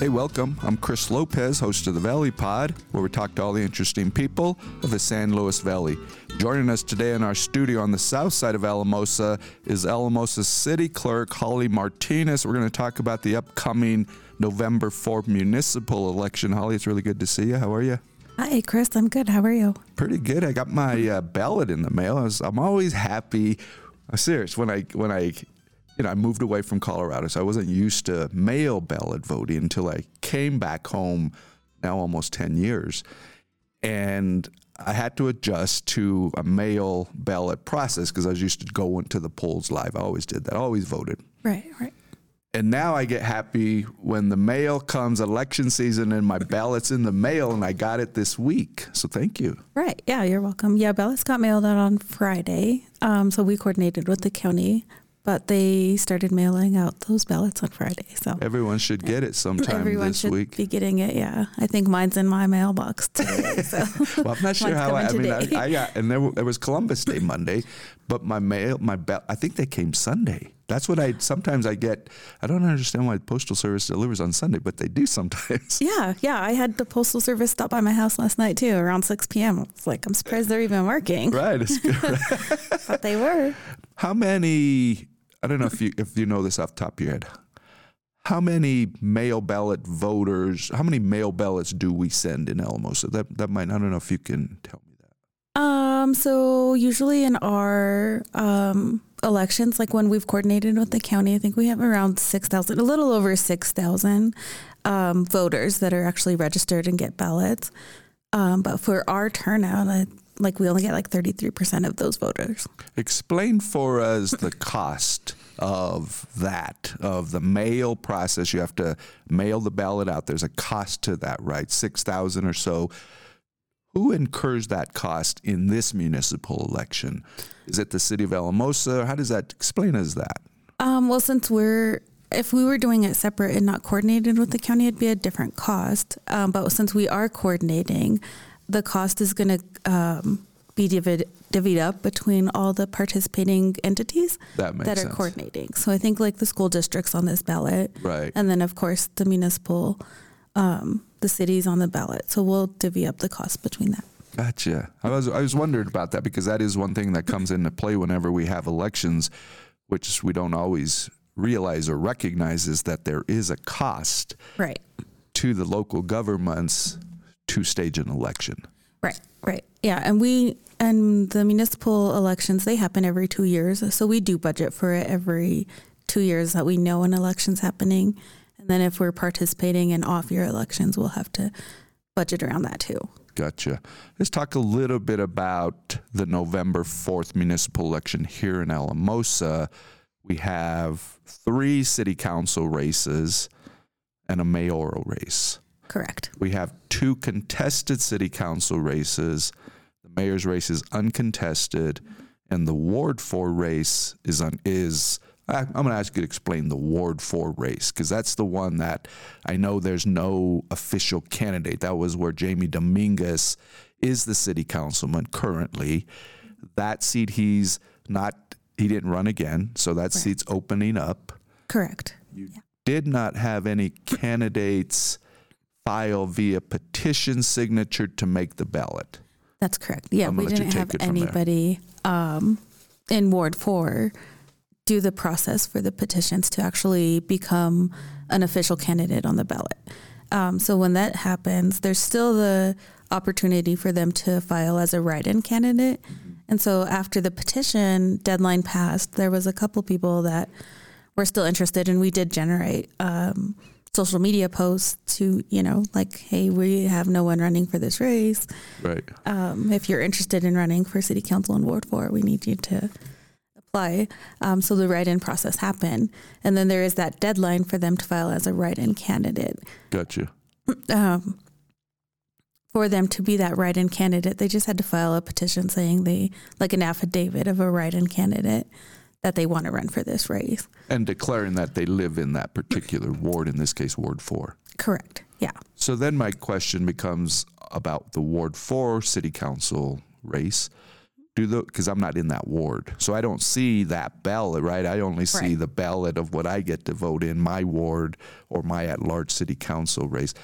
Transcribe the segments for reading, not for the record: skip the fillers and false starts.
Hey, welcome. I'm Chris Lopez, host of the Valley Pod, where we talk to all the interesting people of the San Luis Valley. Joining us today in our studio on the south side of Alamosa is Alamosa City Clerk Holly Martinez. We're going to talk about the upcoming November 4th municipal election. Holly, it's really good to see you. How are you? Hi, Chris. I'm good. How are you? Pretty good. I got my ballot in the mail. I'm always happy. I'm serious. When I moved away from Colorado, so I wasn't used to mail ballot voting until I came back home now almost 10 years. And I had to adjust to a mail ballot process because I was used to going to the polls live. I always did that. I always voted. Right. And now I get happy when the mail comes, election season, and my ballot's in the mail, and I got it this week. So thank you. Right. Yeah, you're welcome. Yeah, ballots got mailed out on Friday. So we coordinated with the county, but they started mailing out those ballots on Friday. So everyone should get it sometime everyone this should week. Be getting it. Yeah, I think mine's in my mailbox today. So well, I'm not sure how. I got, and there was Columbus Day Monday, but I think they came Sunday. That's what sometimes I get. I don't understand why the Postal Service delivers on Sunday, but they do sometimes. Yeah. I had the Postal Service stop by my house last night too, around 6 p.m. I was like, I'm surprised they're even working. Right. It's good. But they were. How many? I don't know if you know this off the top of your head. How many mail ballot voters? How many mail ballots do we send in Alamosa? That might. I don't know if you can tell me that. So usually in our elections, like when we've coordinated with the county, I think we have around 6,000, a little over 6,000 voters that are actually registered and get ballots. But for our turnout, we only get like 33% of those voters. Explain for us the cost of the mail process. You have to mail the ballot out. There's a cost to that, right? 6,000 or so. Who incurs that cost in this municipal election? Is it the city of Alamosa? How does that explain us that? Well, if we were doing it separate and not coordinated with the county, it'd be a different cost. But since we are coordinating, the cost is going to be divvied up between all the participating entities that are sense. Coordinating. So I think like the school districts on this ballot, right, and then of course the municipal, the cities on the ballot. So we'll divvy up the cost between that. Gotcha. I was wondering about that because that is one thing that comes into play whenever we have elections, which we don't always realize or recognize, is that there is a cost right to the local governments to stage an election. Right. Yeah. And the municipal elections, they happen every 2 years. So we do budget for it every 2 years that we know an election's happening. And then if we're participating in off-year elections, we'll have to budget around that too. Gotcha. Let's talk a little bit about the November 4th municipal election here in Alamosa. We have 3 city council races and a mayoral race. Correct. We have 2 contested city council races. The mayor's race is uncontested, and the Ward 4 race is. I'm going to ask you to explain the Ward 4 race because that's the one that I know there's no official candidate. That was where Jamie Dominguez is the city councilman currently. That seat he didn't run again, so that seat's opening up. Correct. You did not have any candidates file via petition signature to make the ballot. That's correct. Yeah, we didn't have anybody in Ward 4 do the process for the petitions to actually become an official candidate on the ballot. So when that happens, there's still the opportunity for them to file as a write-in candidate. And so after the petition deadline passed, there was a couple people that were still interested, and we did generate social media posts to, hey, we have no one running for this race. Right. If you're interested in running for city council in Ward 4, we need you to apply. So the write-in process happened. And then there is that deadline for them to file as a write-in candidate. Gotcha. For them to be that write-in candidate, they just had to file a petition saying an affidavit of a write-in candidate that they want to run for this race. And declaring that they live in that particular ward, in this case, Ward 4. Correct, yeah. So then my question becomes about the Ward 4 city council race. because I'm not in that ward, so I don't see that ballot, right? I only see the ballot of what I get to vote in my ward or my at-large city council race.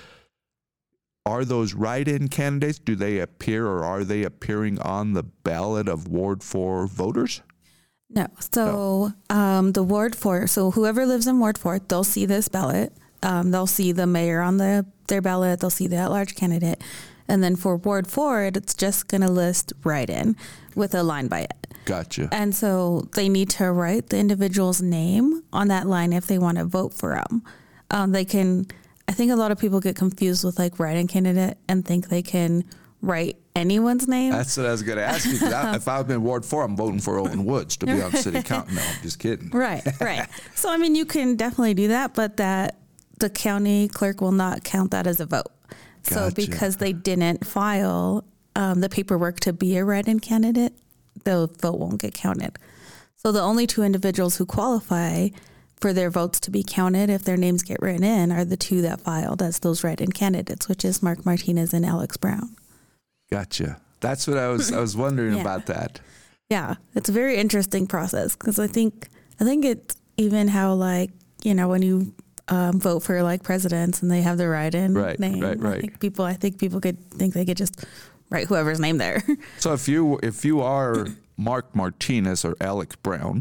Are those write-in candidates, do they appear or are they appearing on the ballot of Ward 4 voters? No. So the Ward 4, so whoever lives in Ward 4, they'll see this ballot. They'll see the mayor on their ballot. They'll see the at-large candidate. And then for Ward 4, it's just going to list write-in with a line by it. Gotcha. And so they need to write the individual's name on that line if they want to vote for them. They can, I think a lot of people get confused with like write-in candidate and think they can write anyone's name. That's what I was going to ask you. If I've been Ward 4, I'm voting for Owen Woods to be on city council. No, I'm just kidding. Right. So, I mean, you can definitely do that, but the county clerk will not count that as a vote. So because they didn't file the paperwork to be a write-in candidate, the vote won't get counted. So the only two individuals who qualify for their votes to be counted if their names get written in are the two that filed as those write-in candidates, which is Mark Martinez and Alex Brown. Gotcha. That's what I was wondering about that. Yeah, it's a very interesting process because I think it's even how, like, you know, when you vote for like presidents and they have the write-in name. Right. I think people could think they could just write whoever's name there. So if you are Mark Martinez or Alex Brown,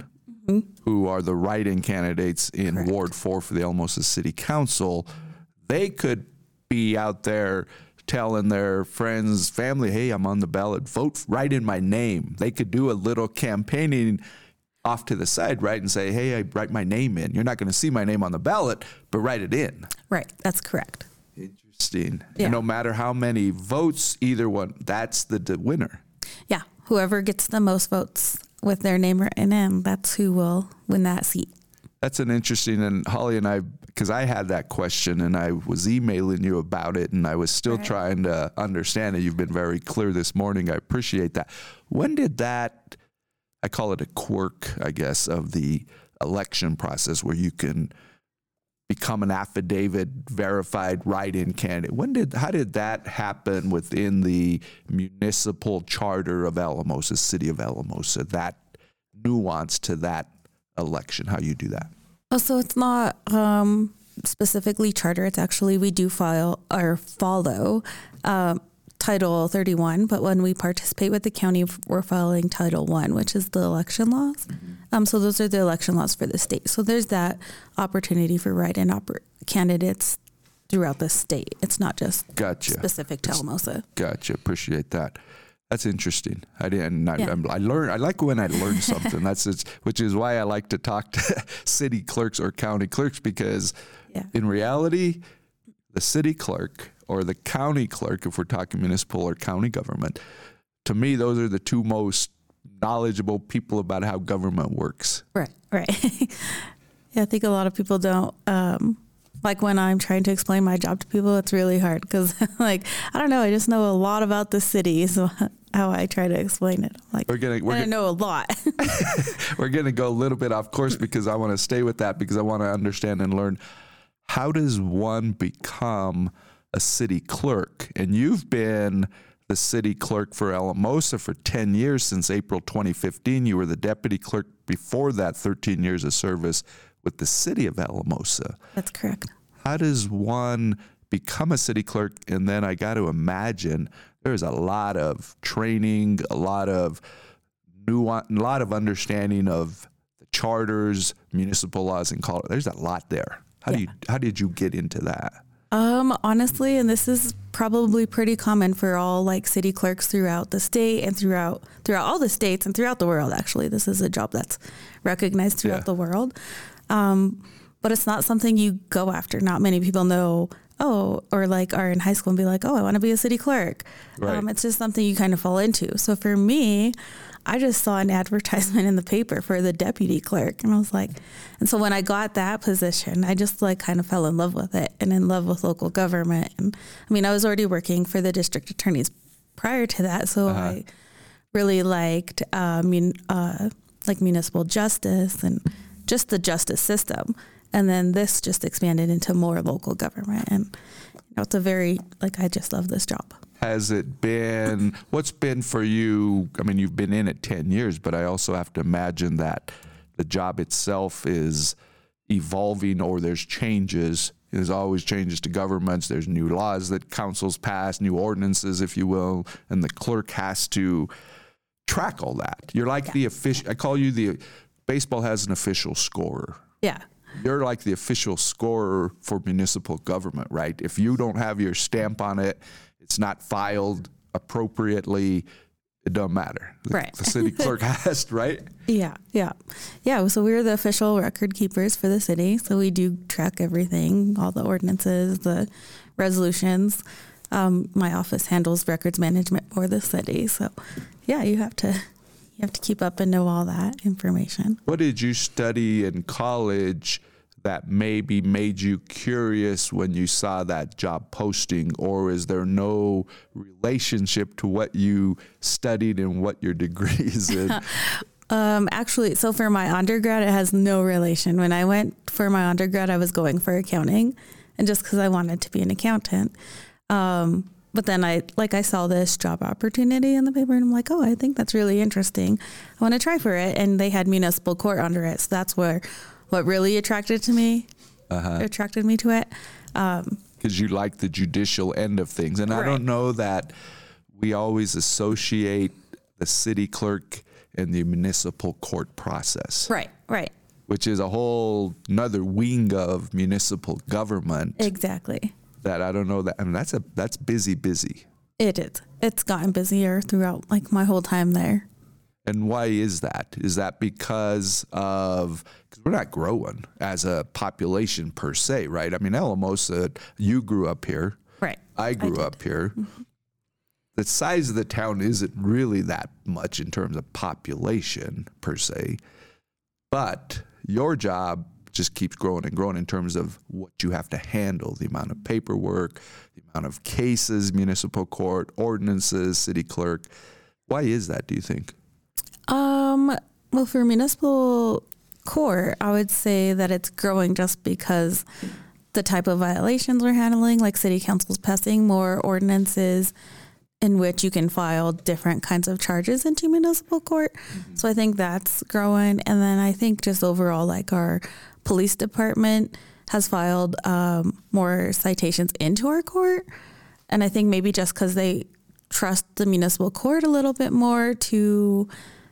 who are the write-in candidates in Ward 4 for the Alamosa City Council, they could be out there telling their friends, family, hey, I'm on the ballot, vote, write in my name. They could do a little campaigning off to the side, right, and say, hey, I write my name in. You're not going to see my name on the ballot, but write it in. Right, that's correct. Interesting. Yeah. And no matter how many votes, either one, that's the winner. Yeah, whoever gets the most votes with their name written in, that's who will win that seat. That's an interesting, and Holly and I, because I had that question and I was emailing you about it and I was still trying to understand it. You've been very clear this morning. I appreciate that. When did that, I call it a quirk, I guess, of the election process where you can become an affidavit verified write-in candidate. How did that happen within the municipal charter of Alamosa, City of Alamosa, that nuance to that election, how you do that? Oh, so it's not specifically charter. It's actually, we do follow Title 31, but when we participate with the county, we're following Title 1, which is the election laws. So those are the election laws for the state. So there's that opportunity for write-in candidates throughout the state. It's not just specific to Alamosa. Gotcha. Appreciate that. That's interesting. I learned. I like when I learn something. Which is why I like to talk to city clerks or county clerks, because in reality, the city clerk or the county clerk, if we're talking municipal or county government, to me, those are the two most knowledgeable people about how government works. Right. Yeah, I think a lot of people don't. Like when I'm trying to explain my job to people, it's really hard because, like, I don't know. I just know a lot about the city, so how I try to explain it. Like, I know a lot. We're going to go a little bit off course because I want to stay with that because I want to understand and learn, how does one become a city clerk? And you've been the city clerk for Alamosa for 10 years since April 2015. You were the deputy clerk before that, 13 years of service with the city of Alamosa. That's correct. How does one become a city clerk? And then I got to imagine there's a lot of training, a lot of understanding of the charters, municipal laws in Colorado. There's a lot there. How did you get into that? Honestly, and this is probably pretty common for all like city clerks throughout the state and throughout all the states and throughout the world. Actually, this is a job that's recognized throughout the world. But it's not something you go after. Not many people know, or like are in high school and be like, I want to be a city clerk. Right. It's just something you kind of fall into. So for me, I just saw an advertisement in the paper for the deputy clerk. And I was like, and so when I got that position, I just like kind of fell in love with it and in love with local government. And I mean, I was already working for the district attorneys prior to that. So I really liked, like municipal justice and just the justice system. And then this just expanded into more local government. And it's a very, I just love this job. Has it been, what's been for you? I mean, you've been in it 10 years, but I also have to imagine that the job itself is evolving, or there's changes. There's always changes to governments. There's new laws that councils pass, new ordinances, if you will, and the clerk has to track all that. You're like the official, I call you baseball has an official scorer. Yeah. You're like the official scorer for municipal government, right? If you don't have your stamp on it, it's not filed appropriately, it doesn't matter. Right. The city clerk has, right? Yeah. So we're the official record keepers for the city. So we do track everything, all the ordinances, the resolutions. My office handles records management for the city. So yeah, you have to keep up and know all that information. What did you study in college that maybe made you curious when you saw that job posting, or is there no relationship to what you studied and what your degree is in? Actually, so for my undergrad, it has no relation. When I went for my undergrad, I was going for accounting, and just because I wanted to be an accountant. But then I saw this job opportunity in the paper, and I'm like, oh, I think that's really interesting. I want to try for it. And they had municipal court under it. So that's what really attracted me to it. Because you like the judicial end of things. And I don't know that we always associate the city clerk and the municipal court process. Right. Which is a whole another wing of municipal government. Exactly. That I don't know that. I mean, that's busy. It is. It's gotten busier throughout my whole time there. And why is that? Is that because we're not growing as a population per se, right? I mean, Alamosa, you grew up here. Right. I grew up here. Mm-hmm. The size of the town isn't really that much in terms of population per se, but your job just keeps growing and growing in terms of what you have to handle, the amount of paperwork, the amount of cases, municipal court, ordinances, city clerk. Why is that, do you think? Well, for municipal court, I would say that it's growing just because the type of violations we're handling, like city council's passing more ordinances in which you can file different kinds of charges into municipal court. Mm-hmm. So I think that's growing. And then I think just overall, our police department has filed more citations into our court. And I think maybe just because they trust the municipal court a little bit more to,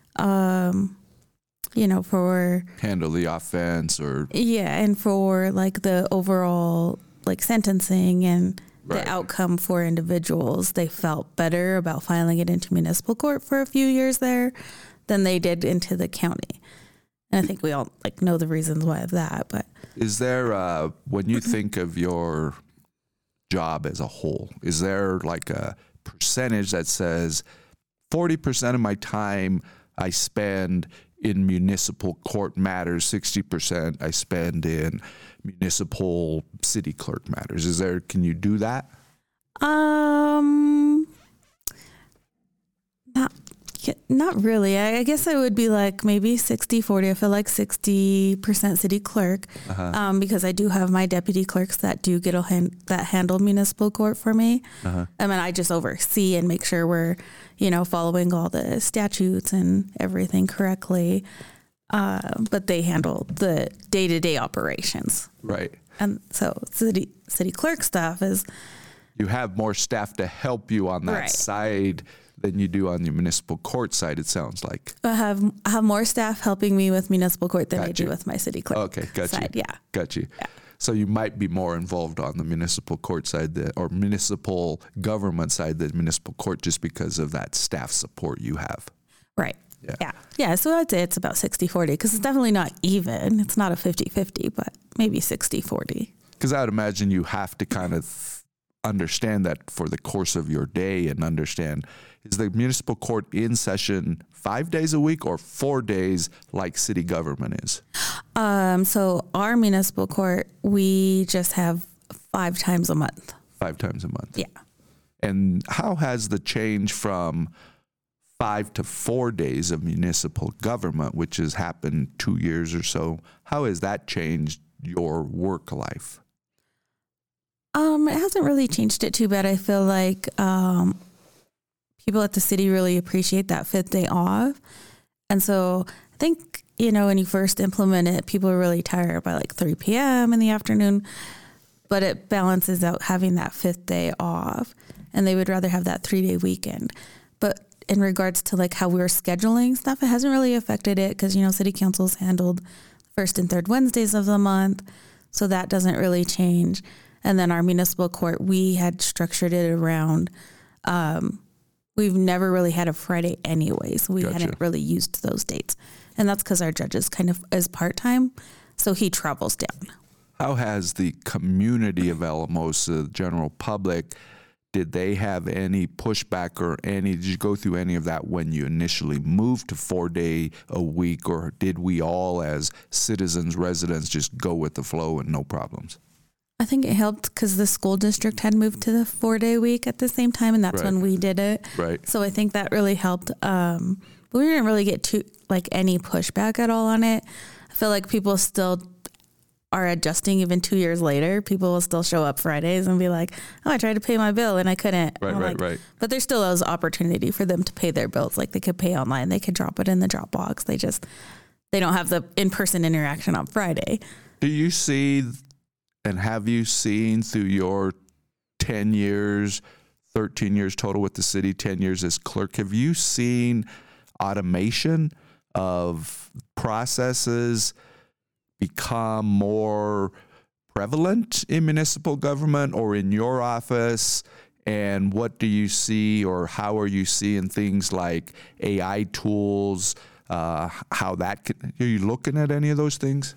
for handle the offense and for the overall sentencing and the outcome for individuals, they felt better about filing it into municipal court for a few years there than they did into the county. And I think we all know the reasons why of that. But is there when you think of your job as a whole, is there a percentage that says 40% of my time I spend in municipal court matters, 60% I spend in municipal city clerk matters? Can you do that? Not really. I guess it would be maybe 60-40. I feel like 60% city clerk, because I do have my deputy clerks that do that handle municipal court for me. I mean, I just oversee and make sure we're, following all the statutes and everything correctly. But they handle the day-to-day operations. Right. And so city clerk staff is... You have more staff to help you on that side than you do on the municipal court side, it sounds like. I have more staff helping me with municipal court than I do with my city clerk side. Got you. Yeah. So you might be more involved on the municipal court side or municipal government side than municipal court just because of that staff support you have. Right. Yeah. So I'd say it's about 60-40 because it's definitely not even. It's not a 50-50, but maybe 60-40. Because I would imagine you have to kind of understand that for the course of your day and understand, is the municipal court in session 5 days a week or 4 days like city government is? So our municipal court, we just have 5 times a month. 5 times a month. Yeah. And how has the change from 5 to 4 days of municipal government, which has happened 2 years or so, how has that changed your work life? It hasn't really changed it too bad. I feel like people at the city really appreciate that 5th day off. And so I think, when you first implement it, people are really tired by like 3 p.m. in the afternoon, but it balances out having that 5th day off, and they would rather have that 3-day weekend. But in regards to like how we're scheduling stuff, it hasn't really affected it because, city council's handled first and third Wednesdays of the month. So that doesn't really change. And then our municipal court, we had structured it around, we've never really had a Friday anyway. So we hadn't really used those dates. And that's because our judge is kind of is part-time. So he travels down. How has the community of Alamosa, the general public, did they have any pushback or did you go through any of that when you initially moved to 4-day a week, or did we all as citizens, residents, just go with the flow and no problems? I think it helped because the school district had moved to the 4-day week at the same time, and that's when we did it. Right. So I think that really helped. We didn't really get any pushback at all on it. I feel like people still are adjusting even 2 years later. People will still show up Fridays and be like, "Oh, I tried to pay my bill and I couldn't." Right. But there still is opportunity for them to pay their bills. Like they could pay online, they could drop it in the Dropbox. They don't have the in-person interaction on Friday. Do you see? And have you seen through your 10 years, 13 years total with the city, 10 years as clerk, have you seen automation of processes become more prevalent in municipal government or in your office? And what do you see, or how are you seeing things like AI tools, how that are you looking at any of those things?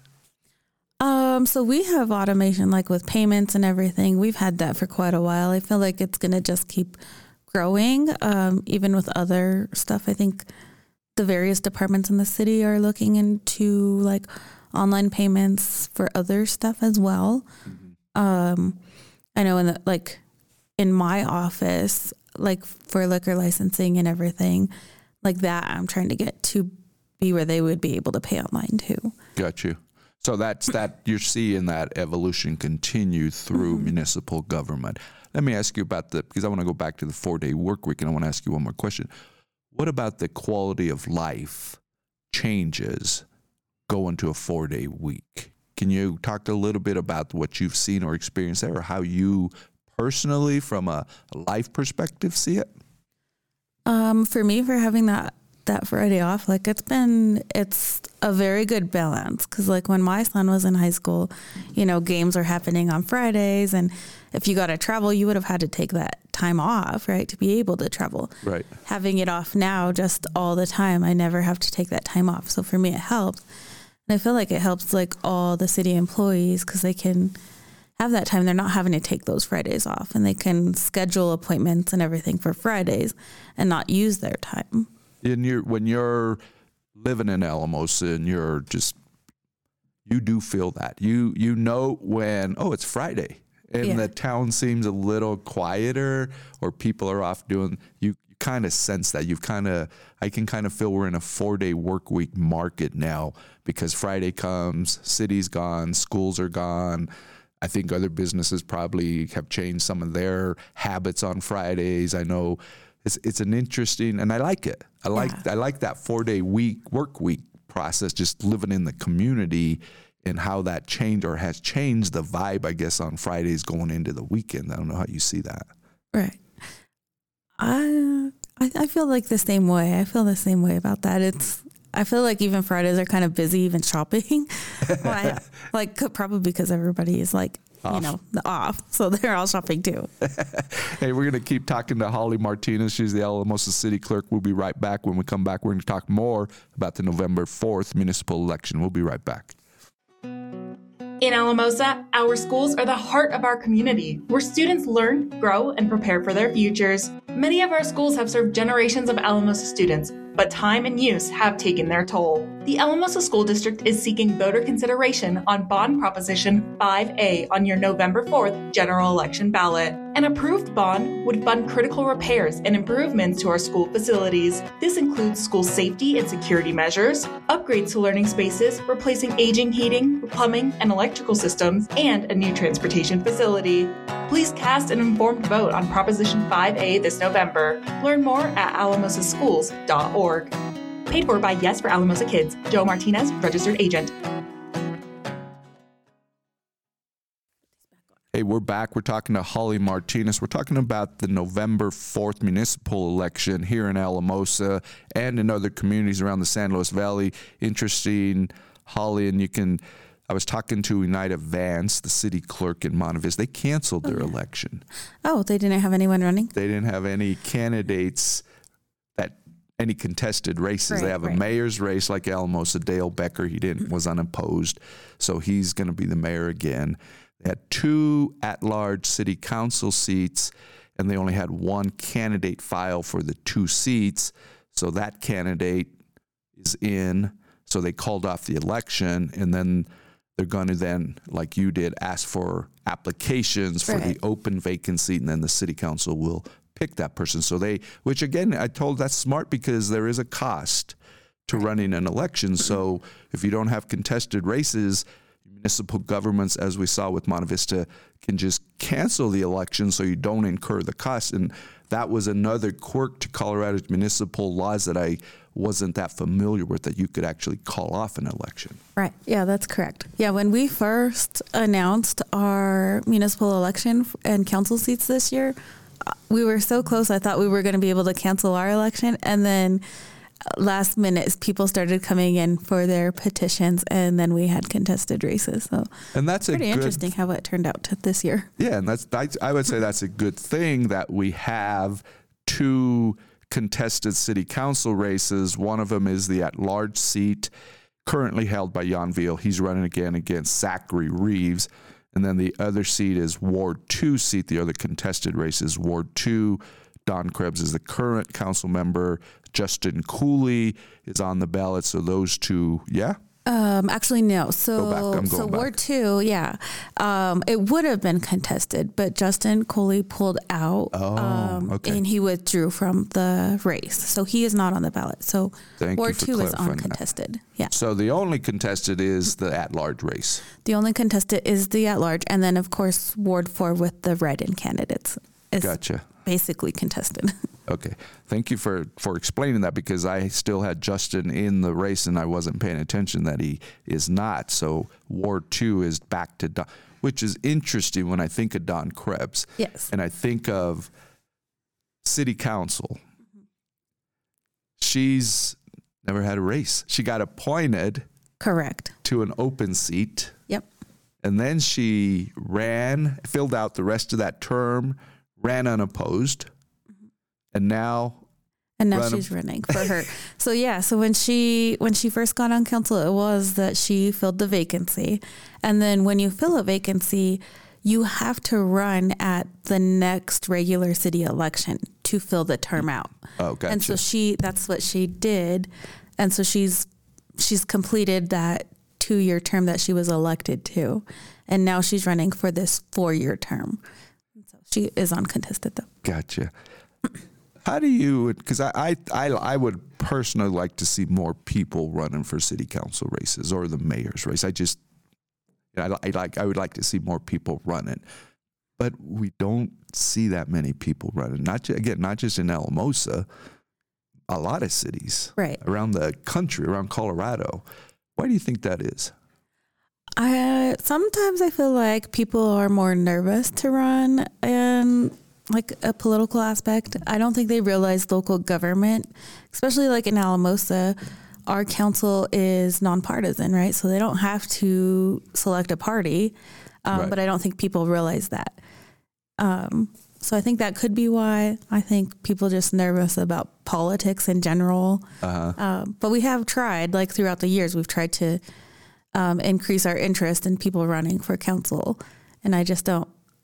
So we have automation like with payments and everything. We've had that for quite a while. I feel like it's going to just keep growing, even with other stuff. I think the various departments in the city are looking into like online payments for other stuff as well. Mm-hmm. I know in my office, like for liquor licensing and everything like that, I'm trying to get to be where they would be able to pay online too. Got you. So that's that you're seeing that evolution continue through municipal government. Let me ask you about because I want to go back to the 4-day work week, and I want to ask you one more question. What about the quality of life changes going to a 4-day week? Can you talk a little bit about what you've seen or experienced there, or how you personally, from a life perspective, see it? For me, for having that Friday off, like it's a very good balance. Cause like when my son was in high school, games are happening on Fridays, and if you got to travel, you would have had to take that time off, right? To be able to travel. Right. Having it off now just all the time, I never have to take that time off. So for me, it helps. And I feel like it helps like all the city employees because they can have that time. They're not having to take those Fridays off, and they can schedule appointments and everything for Fridays and not use their time. When you're living in Alamosa and you do feel that. You know when, it's Friday and the town seems a little quieter or people are off doing, you kind of sense that. I can kind of feel we're in a 4-day work week market now because Friday comes, city's gone, schools are gone. I think other businesses probably have changed some of their habits on Fridays. I know it's an interesting, and I like it. I like that 4-day work week process, just living in the community and how that changed or has changed the vibe, I guess, on Fridays going into the weekend. I don't know how you see that. Right. I feel like the same way. I feel the same way about that. I feel like even Fridays are kind of busy, even shopping. Probably because everybody is like, off. So they're all shopping too. Hey, we're going to keep talking to Holly Martinez. She's the Alamosa City Clerk. We'll be right back. When we come back, we're going to talk more about the November 4th municipal election. We'll be right back. In Alamosa, our schools are the heart of our community, where students learn, grow, and prepare for their futures. Many of our schools have served generations of Alamosa students, but time and use have taken their toll. The Alamosa School District is seeking voter consideration on Bond Proposition 5A on your November 4th general election ballot. An approved bond would fund critical repairs and improvements to our school facilities. This includes school safety and security measures, upgrades to learning spaces, replacing aging heating, plumbing, and electrical systems, and a new transportation facility. Please cast an informed vote on Proposition 5A this November. Learn more at alamosaschools.org. Paid for by Yes for Alamosa Kids. Joe Martinez, Registered Agent. Hey, we're back. We're talking to Holly Martinez. We're talking about the November 4th municipal election here in Alamosa and in other communities around the San Luis Valley. Interesting, Holly, and I was talking to Unida Vance, the city clerk in Monte Vista. They canceled their election. Oh, they didn't have anyone running? They didn't have any candidates, any contested races. Right, they have a mayor's race like Alamosa. Dale Becker, was unopposed, so he's going to be the mayor again. They had 2 at-large city council seats, and they only had 1 candidate file for the 2 seats. So that candidate is in. So they called off the election, and then they're going to like you did, ask for applications for the open vacancy, and then the city council will pick that person. So which again, I told that's smart because there is a cost to running an election. So if you don't have contested races, municipal governments, as we saw with Monte Vista, can just cancel the election so you don't incur the cost. And that was another quirk to Colorado's municipal laws that I wasn't that familiar with, that you could actually call off an election. Right. Yeah, that's correct. Yeah, when we first announced our municipal election and council seats this year, we were so close. I thought we were going to be able to cancel our election. And then last minute, people started coming in for their petitions, and then we had contested races. So, and that's pretty interesting how it turned out this year. Yeah, and I would say that's a good thing that we have 2 contested city council races. One of them is the at-large seat currently held by Jan Veal. He's running again against Zachary Reeves. And then the other seat is Ward 2 seat. The other contested race is Ward 2. Don Krebs is the current council member. Justin Cooley is on the ballot. So those 2, yeah? Actually, no. So Ward 2, yeah. It would have been contested, but Justin Cooley pulled out. And he withdrew from the race. So he is not on the ballot. So Ward 2 is uncontested. That. Yeah. So the only contested is the at-large race. The only contested is the at-large. And then, of course, Ward 4 with the write-in candidates is basically contested. Okay. Thank you for explaining that, because I still had Justin in the race and I wasn't paying attention that he is not. So Ward 2 is back to Don, which is interesting when I think of Don Krebs. Yes. And I think of city council. She's never had a race. She got appointed. Correct. To an open seat. Yep. And then she filled out the rest of that term, ran unopposed. And now she's running for her. So when she first got on council, it was that she filled the vacancy. And then when you fill a vacancy, you have to run at the next regular city election to fill the term out. Oh, gotcha. And so that's what she did. And so she's completed that 2-year term that she was elected to. And now she's running for this 4-year term. So she is uncontested though. Gotcha. How do you, because I would personally like to see more people running for city council races or the mayor's race. I would like to see more people running, but we don't see that many people running. Not just in Alamosa, a lot of cities around the country, around Colorado. Why do you think that is? Sometimes I feel like people are more nervous to run and like a political aspect. I don't think they realize local government, especially like in Alamosa, our council is nonpartisan, right? So they don't have to select a party, but I don't think people realize that. So I think that could be why. I think people are just nervous about politics in general. But we have tried, like throughout the years, we've tried to increase our interest in people running for council. And I just don't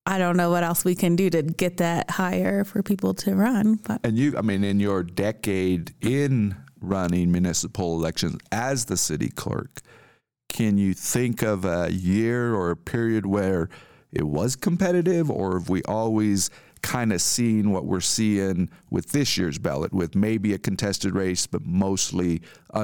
I don't know what else we can do to get that higher for people to run. But. And in your decade in running municipal elections as the city clerk, can you think of a year or a period where it was competitive, or have we always kind of seen what we're seeing with this year's ballot, with maybe a contested race, but mostly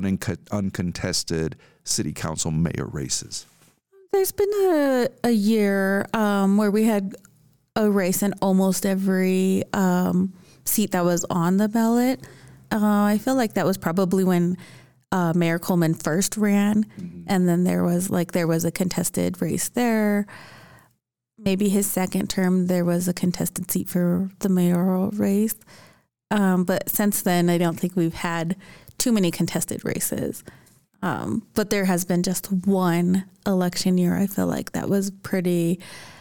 uncontested city council mayor races? There's been a year where we had a race in almost every seat that was on the ballot. I feel like that was probably when Mayor Coleman first ran, and then there was a contested race there. Maybe his second term, there was a contested seat for the mayoral race. But since then, I don't think we've had too many contested races. But there has been just one election year, I feel like, that was pretty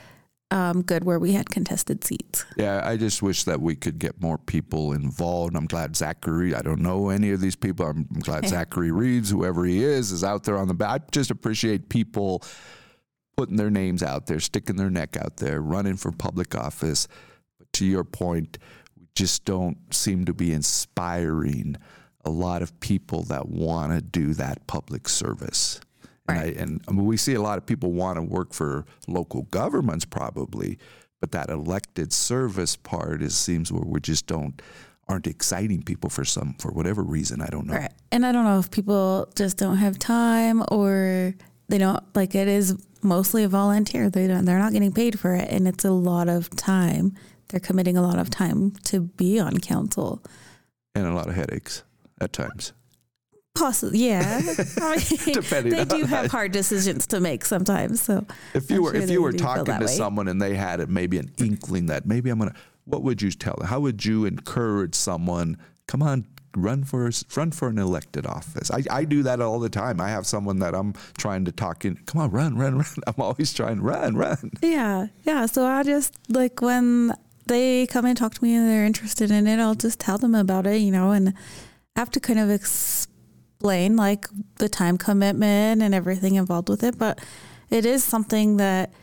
good, where we had contested seats. Yeah, I just wish that we could get more people involved. I'm glad Zachary, I don't know any of these people. I'm glad Zachary Reeves, whoever he is out there on the back. I just appreciate people putting their names out there, sticking their neck out there, running for public office. But to your point, we just don't seem to be inspiring a lot of people that want to do that public service. Right. And we see a lot of people want to work for local governments probably, but that elected service part seems where we just aren't exciting people for whatever reason. I don't know. Right. And I don't know if people just don't have time, or they don't, like, it is mostly a volunteer. They're not getting paid for it, and it's a lot of time. They're committing a lot of time to be on council. And a lot of headaches at times. Possibly, yeah. Depending they do have hard decisions to make sometimes. So if you were talking to someone and they had maybe an inkling that maybe what would you tell them? How would you encourage someone? Come on, run for an elected office. I do that all the time. I have someone that I'm trying to talk in. Come on, run. I'm always trying, run. Yeah. So I just, like, when they come and talk to me and they're interested in it, I'll just tell them about it, and I have to kind of explain, like, the time commitment and everything involved with it. But it is something that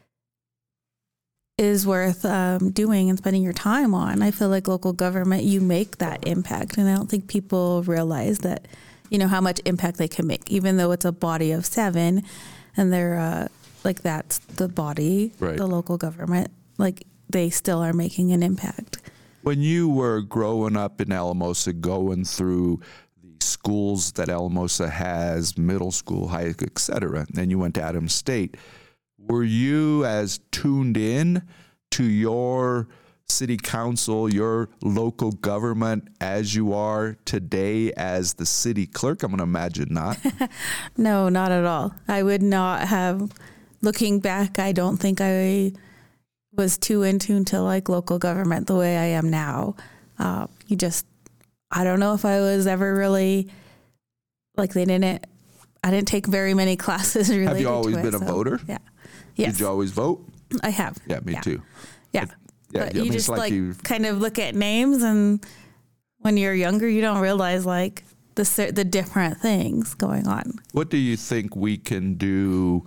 is worth doing and spending your time on. I feel like local government, you make that impact. And I don't think people realize that, how much impact they can make, even though it's a body of 7 and they're like, that's the body, right. The local government, like, they still are making an impact. When you were growing up in Alamosa, going through the schools that Alamosa has, middle school, high school, et cetera, and then you went to Adams State, were you as tuned in to your city council, your local government, as you are today as the city clerk? I'm going to imagine not. No, not at all. I would not have. Looking back, I don't think I was too in tune to, like, local government the way I am now. I don't know if I was ever really, like, I didn't take very many classes related to it. Have you always been a voter? Yeah. Yes. Did you always vote? I have. Yeah, me too. Yeah. But you just kind of look at names, and when you're younger, you don't realize, like, the different things going on. What do you think we can do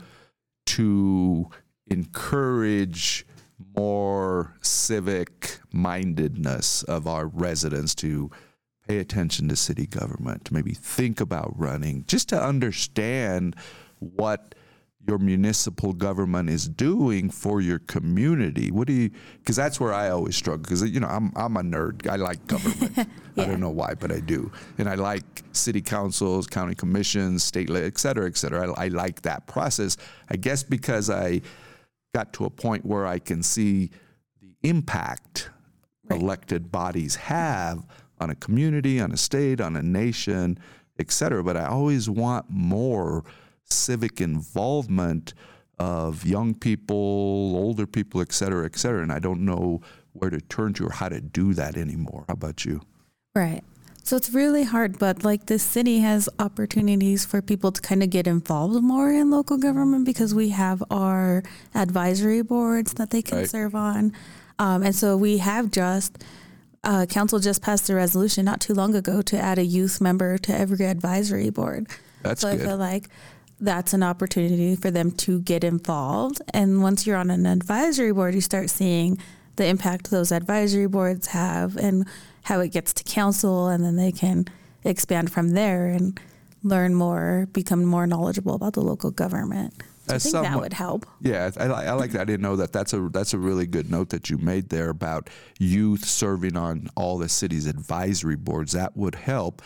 to encourage more civic mindedness of our residents to pay attention to city government, to maybe think about running, just to understand what your municipal government is doing for your community? Because that's where I always struggle, because I'm a nerd. I like government. Yeah. I don't know why, but I do. And I like city councils, county commissions, state, et cetera, et cetera. I like that process, I guess, because I got to a point where I can see the impact elected bodies have on a community, on a state, on a nation, et cetera. But I always want more civic involvement of young people, older people, et cetera, and I don't know where to turn to or how to do that anymore. How about you? Right. So it's really hard, but, like, this city has opportunities for people to kind of get involved more in local government, because we have our advisory boards that they can serve on. And so we have council just passed a resolution not too long ago to add a youth member to every advisory board. That's good. So I feel like that's an opportunity for them to get involved. And once you're on an advisory board, you start seeing the impact those advisory boards have and how it gets to council, and then they can expand from there and learn more, become more knowledgeable about the local government. So I think that would help. Yeah, I like that. I didn't know that. That's a really good note that you made there about youth serving on all the city's advisory boards. That would help.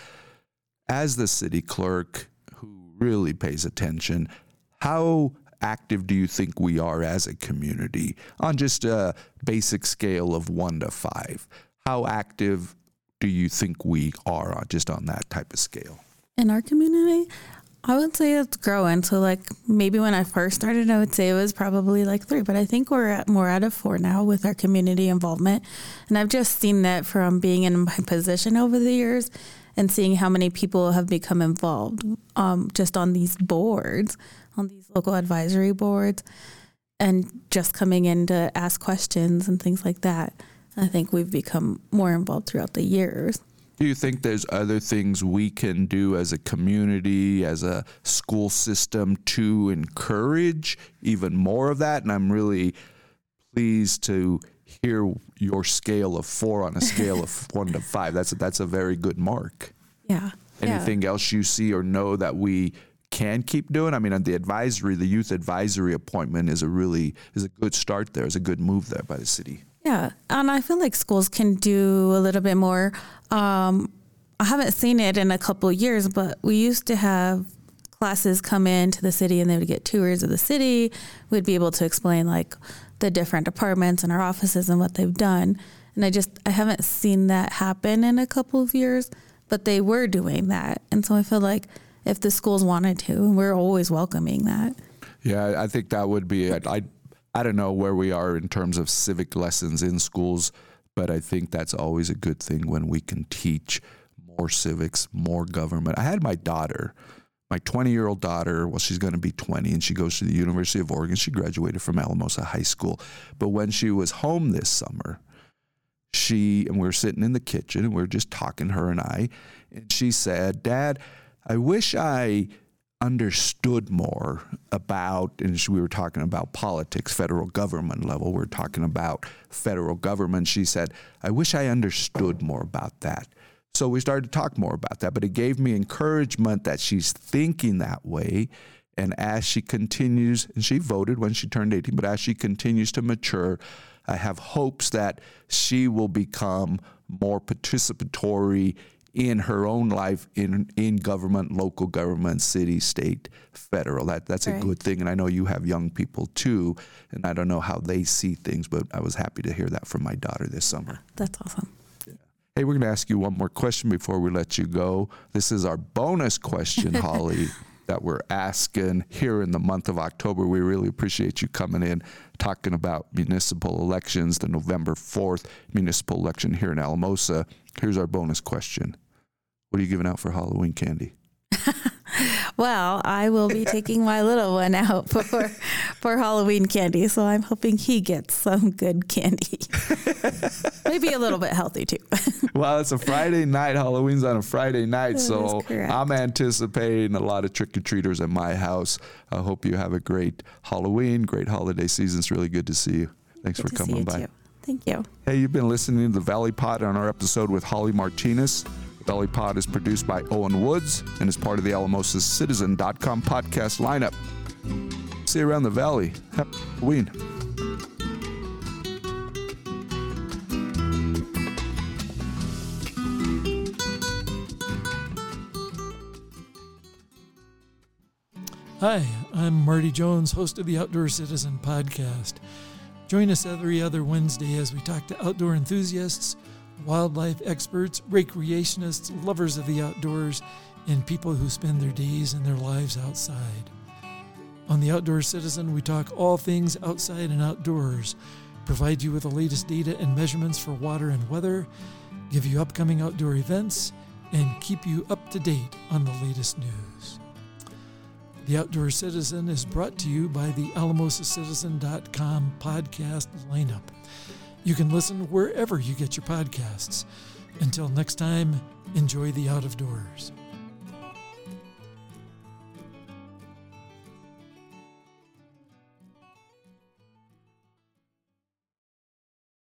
As the city clerk who really pays attention, how active do you think we are as a community on just a basic scale of 1 to 5? How active do you think we are on that type of scale? In our community, I would say it's growing. So like maybe when I first started, I would say it was probably like 3, but I think we're more at a 4 now with our community involvement. And I've just seen that from being in my position over the years and seeing how many people have become involved just on these boards, on these local advisory boards, and just coming in to ask questions and things like that. I think we've become more involved throughout the years. Do you think there's other things we can do as a community, as a school system to encourage even more of that? And I'm really pleased to hear your scale of 4 on a scale of 1 to 5. That's a very good mark. Yeah. Anything else you see or know that we can keep doing? I mean, the youth advisory appointment is a good start there. Is a good move there by the city. Yeah, and I feel like schools can do a little bit more. I haven't seen it in a couple of years, but we used to have classes come into the city and they would get tours of the city. We'd be able to explain like the different departments and our offices and what they've done. And I haven't seen that happen in a couple of years, but they were doing that. And so I feel like if the schools wanted to, we're always welcoming that. Yeah, I think that would be it. I don't know where we are in terms of civic lessons in schools, but I think that's always a good thing when we can teach more civics, more government. I had my daughter, my 20-year-old daughter, well, she's going to be 20, and she goes to the University of Oregon. She graduated from Alamosa High School. But when she was home this summer, and we were sitting in the kitchen, and we were just talking, her and I, and she said, "Dad, I wish I understood more about," and we were talking about politics, federal government level. We're talking about federal government. She said, "I wish I understood more about that." So we started to talk more about that, but it gave me encouragement that she's thinking that way. And as she continues, and she voted when she turned 18, but as she continues to mature, I have hopes that she will become more participatory in her own life in government, local government, city, state, federal. That's right. A good thing. And I know you have young people too, and I don't know how they see things, but I was happy to hear that from my daughter this summer. That's awesome. Yeah. Hey, we're going to ask you one more question before we let you go. This is our bonus question, Holly, that we're asking here in the month of October. We really appreciate you coming in, talking about municipal elections, the November 4th municipal election here in Alamosa. Here's our bonus question. What are you giving out for Halloween candy? Well, I will be taking my little one out for Halloween candy, so I'm hoping he gets some good candy. Maybe a little bit healthy, too. Well, it's a Friday night. Halloween's on a Friday night, so I'm anticipating a lot of trick-or-treaters at my house. I hope you have a great Halloween, great holiday season. It's really good to see you. Thanks for coming by. Thank you. Hey, you've been listening to the Valley Pod on our episode with Holly Martinez. Valley Pod is produced by Owen Woods and is part of the AlamosasCitizen.com podcast lineup. See you around the valley. Happy Halloween. Hi, I'm Marty Jones, host of the Outdoor Citizen podcast. Join us every other Wednesday as we talk to outdoor enthusiasts, wildlife experts, recreationists, lovers of the outdoors, and people who spend their days and their lives outside. On the Outdoor Citizen, we talk all things outside and outdoors, provide you with the latest data and measurements for water and weather, give you upcoming outdoor events, and keep you up to date on the latest news. The Outdoor Citizen is brought to you by the AlamosasCitizen.com podcast lineup. You can listen wherever you get your podcasts. Until next time, enjoy the out of doors.